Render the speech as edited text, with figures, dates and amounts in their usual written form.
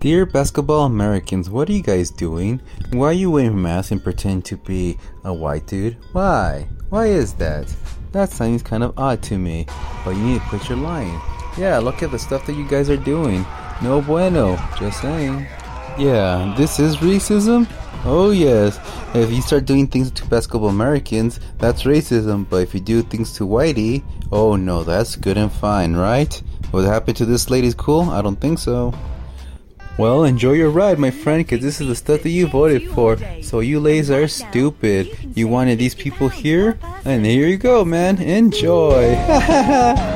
Dear basketball Americans, what are you guys doing? Why are you wearing masks and pretending to be a white dude? Why? Why is that? That seems kind of odd to me, but you need to quit your lying. Yeah, look at the stuff that you guys are doing. No bueno, just saying. Yeah, this is racism? Oh yes, if you start doing things to basketball Americans, that's racism, but if you do things to whitey, oh no, that's good and fine, right? What happened to this lady's cool? I don't think so. Well, enjoy your ride, my friend, because this is the stuff that you voted for. So you ladies are stupid. You wanted these people here? And here you go, man. Enjoy.